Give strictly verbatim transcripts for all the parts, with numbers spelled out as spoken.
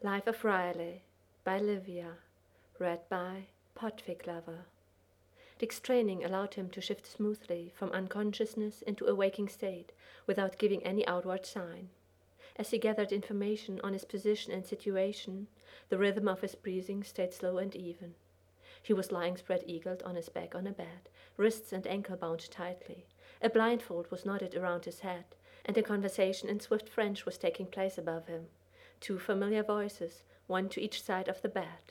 Life of Riley by Livia, read by Podfig Lover. Dick's training allowed him to shift smoothly from unconsciousness into a waking state without giving any outward sign. As he gathered information on his position and situation, the rhythm of his breathing stayed slow and even. He was lying spread-eagled on his back on a bed, wrists and ankle bound tightly. A blindfold was knotted around his head, and a conversation in swift French was taking place above him. Two familiar voices, one to each side of the bed.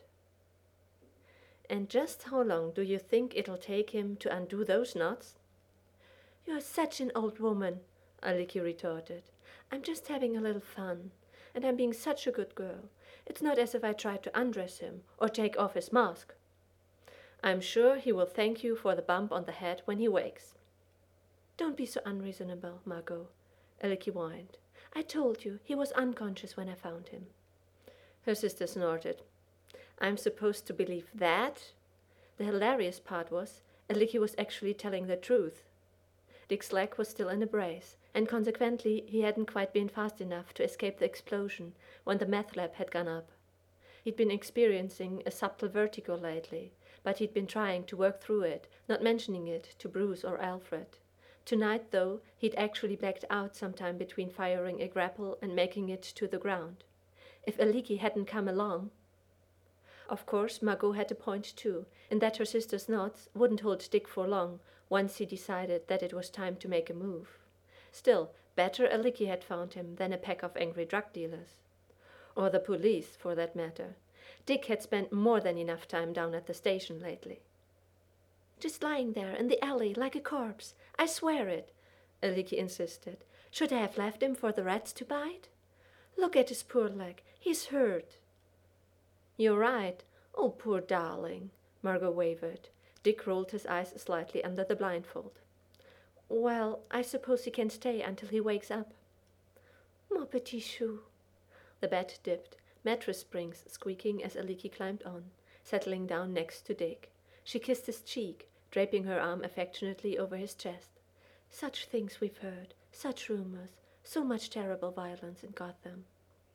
"And just how long do you think it'll take him to undo those knots?" "You're such an old woman," Aliki retorted. "I'm just having a little fun, and I'm being such a good girl. It's not as if I tried to undress him or take off his mask." "I'm sure he will thank you for the bump on the head when he wakes." "Don't be so unreasonable, Margot," Aliki whined. "I told you he was unconscious when I found him." Her sister snorted. "I'm supposed to believe that?" The hilarious part was, Aliki was actually telling the truth. Dick's leg was still in a brace, and consequently he hadn't quite been fast enough to escape the explosion when the meth lab had gone up. He'd been experiencing a subtle vertigo lately, but he'd been trying to work through it, not mentioning it to Bruce or Alfred. Tonight, though, he'd actually blacked out sometime between firing a grapple and making it to the ground. If Aliki hadn't come along... Of course, Margot had a point too, in that her sister's knots wouldn't hold Dick for long once he decided that it was time to make a move. Still, better Aliki had found him than a pack of angry drug dealers. Or the police, for that matter. Dick had spent more than enough time down at the station lately. "Just lying there in the alley like a corpse, I swear it," Aliki insisted. "Should I have left him for the rats to bite? Look at his poor leg, he's hurt." "You're right. Oh, poor darling," Margot wavered. Dick rolled his eyes slightly under the blindfold. "Well, I suppose he can stay until he wakes up." "Mon petit chou." The bed dipped, mattress springs squeaking as Aliki climbed on, settling down next to Dick. She kissed his cheek, draping her arm affectionately over his chest. "Such things we've heard, such rumors, so much terrible violence in Gotham."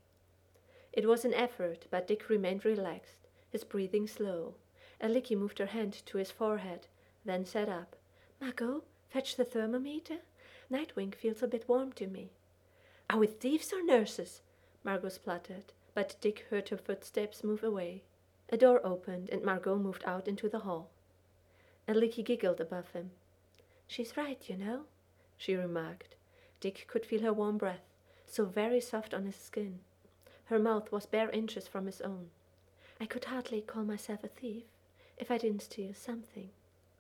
It was an effort, but Dick remained relaxed, his breathing slow. Aliki moved her hand to his forehead, then sat up. "Margot, fetch the thermometer? Nightwing feels a bit warm to me." "Are we thieves or nurses?" Margot spluttered, but Dick heard her footsteps move away. A door opened, and Margot moved out into the hall. Aliki giggled above him. "She's right, you know," she remarked. Dick could feel her warm breath, so very soft on his skin. Her mouth was bare inches from his own. "I could hardly call myself a thief if I didn't steal something."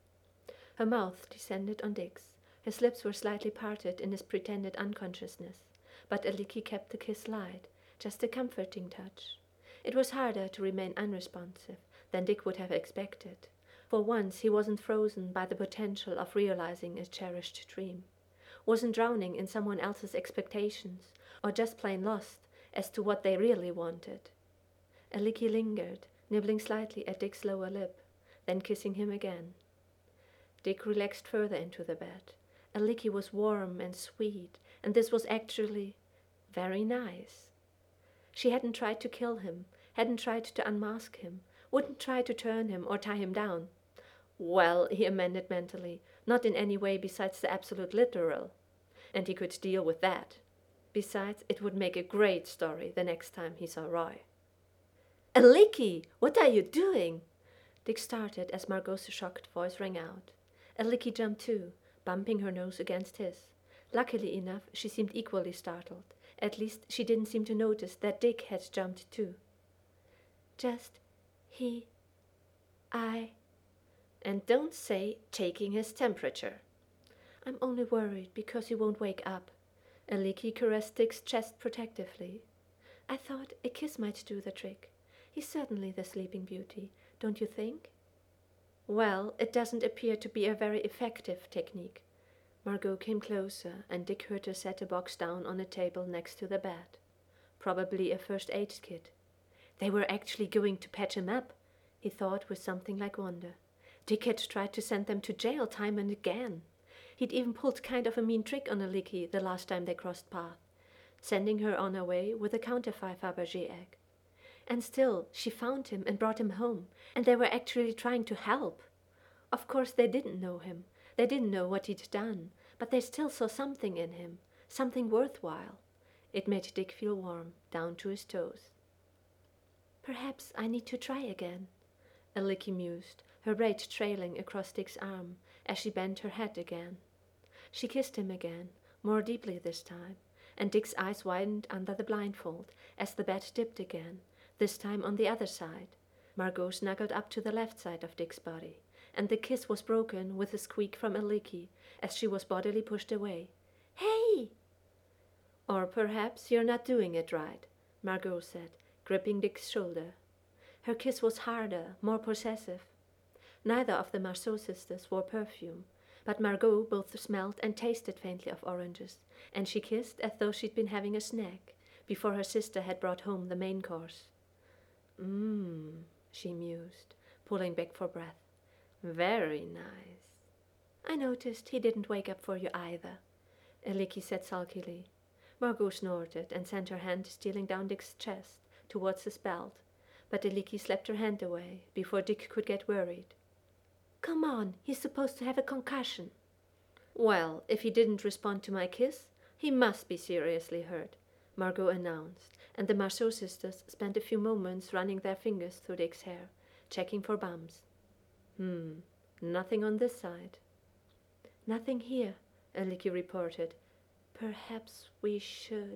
Her mouth descended on Dick's. His lips were slightly parted in his pretended unconsciousness, but Aliki kept the kiss light, just a comforting touch. It was harder to remain unresponsive than Dick would have expected. For once he wasn't frozen by the potential of realizing a cherished dream, wasn't drowning in someone else's expectations, or just plain lost as to what they really wanted. Aliki lingered, nibbling slightly at Dick's lower lip, then kissing him again. Dick relaxed further into the bed. Aliki was warm and sweet, and this was actually very nice. She hadn't tried to kill him, hadn't tried to unmask him, wouldn't try to turn him or tie him down. Well, he amended mentally, not in any way besides the absolute literal. And he could deal with that. Besides, it would make a great story the next time he saw Roy. "Aliki, what are you doing?" Dick started as Margot's shocked voice rang out. Aliki jumped too, bumping her nose against his. Luckily enough, she seemed equally startled. At least, she didn't seem to notice that Dick had jumped too. "Just, he, I..." "And don't say taking his temperature." "I'm only worried because he won't wake up." Aliki caressed Dick's chest protectively. "I thought a kiss might do the trick. He's certainly the sleeping beauty, don't you think?" "Well, it doesn't appear to be a very effective technique." Margot came closer, and Dick heard her set a box down on a table next to the bed. Probably a first aid kit. They were actually going to patch him up, he thought with something like wonder. Dick had tried to send them to jail time and again. He'd even pulled kind of a mean trick on Aliki the last time they crossed paths, sending her on her way with a counterfeit Fabergé egg. And still, she found him and brought him home, and they were actually trying to help. Of course, they didn't know him. They didn't know what he'd done, but they still saw something in him, something worthwhile. It made Dick feel warm, down to his toes. Perhaps I need to try again, Alicki mused, her braid trailing across Dick's arm as she bent her head again. She kissed him again, more deeply this time, and Dick's eyes widened under the blindfold as the bed dipped again, this time on the other side. Margot snuggled up to the left side of Dick's body, and the kiss was broken with a squeak from Alicki as she was bodily pushed away. Hey! Or perhaps you're not doing it right, Margot said, gripping Dick's shoulder. Her kiss was harder, more possessive. Neither of the Marceau sisters wore perfume, but Margot both smelled and tasted faintly of oranges, and she kissed as though she'd been having a snack before her sister had brought home the main course. Mmm, she mused, pulling back for breath. Very nice. I noticed he didn't wake up for you either, Alicki said sulkily. Margot snorted and sent her hand stealing down Dick's chest towards his belt, but Alicki slapped her hand away before Dick could get worried. Come on, he's supposed to have a concussion. Well, if he didn't respond to my kiss, he must be seriously hurt, Margot announced, and the Marceau sisters spent a few moments running their fingers through Dick's hair, checking for bumps. Hmm, nothing on this side. Nothing here, Alicki reported. Perhaps we should.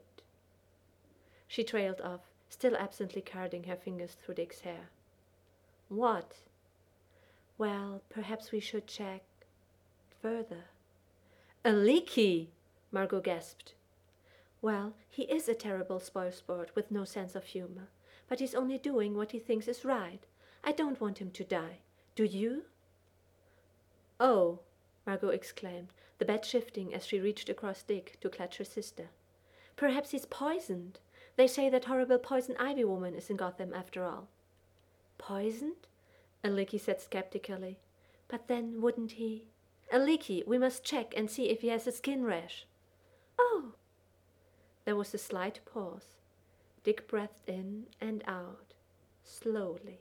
She trailed off, still absently carding her fingers through Dick's hair. What? Well, perhaps we should check further. Alicki! Margot gasped. Well, he is a terrible spoilsport with no sense of humor, but he's only doing what he thinks is right. I don't want him to die. Do you? Oh, Margot exclaimed, the bed shifting as she reached across Dick to clutch her sister. Perhaps he's poisoned. They say that horrible poison ivy woman is in Gotham after all. Poisoned? Alicki said skeptically. But then wouldn't he? Alicki, we must check and see if he has a skin rash. Oh! There was a slight pause. Dick breathed in and out, slowly.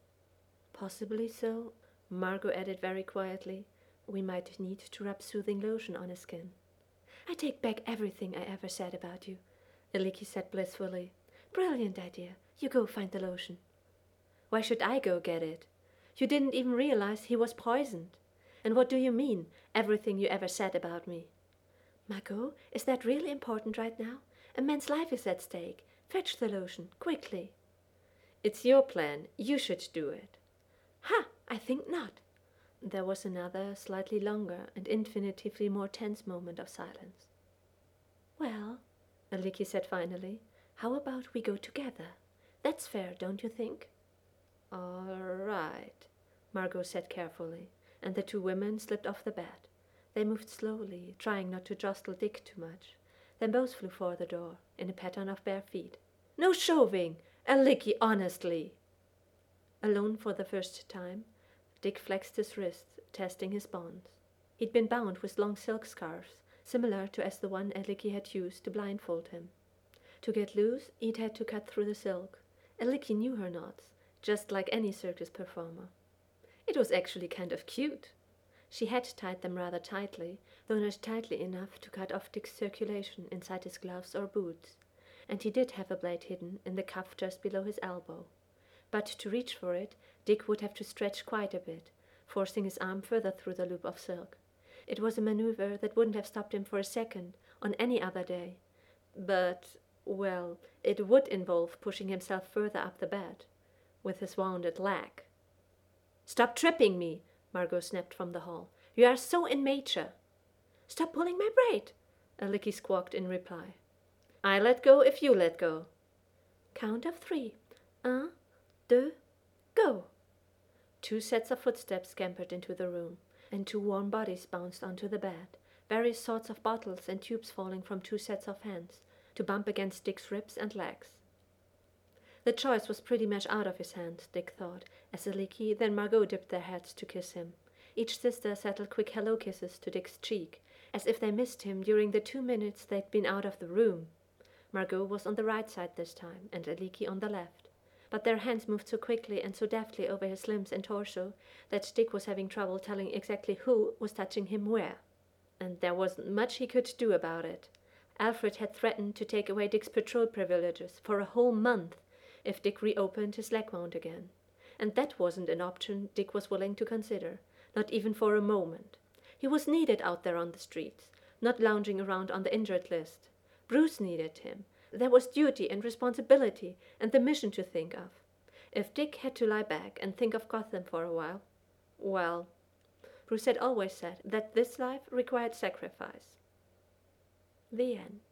Possibly so, Margot added very quietly. We might need to rub soothing lotion on his skin. I take back everything I ever said about you, Alicki said blissfully. Brilliant idea. You go find the lotion. Why should I go get it? You didn't even realize he was poisoned. And what do you mean, everything you ever said about me? Margot, is that really important right now? A man's life is at stake. Fetch the lotion, quickly. It's your plan. You should do it. Ha! I think not. There was another, slightly longer and infinitively more tense moment of silence. Well, Alicki said finally, how about we go together? That's fair, don't you think? All right, Margot said carefully, and the two women slipped off the bed. They moved slowly, trying not to jostle Dick too much. Then both flew for the door, in a pattern of bare feet. No shoving! Alicki, honestly! Alone for the first time, Dick flexed his wrists, testing his bonds. He'd been bound with long silk scarves, similar to as the one Alicki had used to blindfold him. To get loose, he'd had to cut through the silk. Alicki knew her knots, just like any circus performer. It was actually kind of cute. She had tied them rather tightly, though not tightly enough to cut off Dick's circulation inside his gloves or boots, and he did have a blade hidden in the cuff just below his elbow. But to reach for it, Dick would have to stretch quite a bit, forcing his arm further through the loop of silk. It was a maneuver that wouldn't have stopped him for a second on any other day. But, well, it would involve pushing himself further up the bed, with his wounded leg. Stop tripping me, Margot snapped from the hall. You are so immature. Stop pulling my braid, Alicki squawked in reply. I let go if you let go. Count of three. Un, deux, go. Two sets of footsteps scampered into the room, and two warm bodies bounced onto the bed, various sorts of bottles and tubes falling from two sets of hands, to bump against Dick's ribs and legs. The choice was pretty much out of his hands, Dick thought, as Alicki then Margot dipped their heads to kiss him. Each sister settled quick hello kisses to Dick's cheek, as if they missed him during the two minutes they'd been out of the room. Margot was on the right side this time, and Alicki on the left. but their hands moved so quickly and so deftly over his limbs and torso that Dick was having trouble telling exactly who was touching him where. And there wasn't much he could do about it. Alfred had threatened to take away Dick's patrol privileges for a whole month if Dick reopened his leg wound again. And that wasn't an option Dick was willing to consider, not even for a moment. He was needed out there on the streets, not lounging around on the injured list. Bruce needed him. There was duty and responsibility and the mission to think of. If Dick had to lie back and think of Gotham for a while, well, Bruce had always said that this life required sacrifice. The end.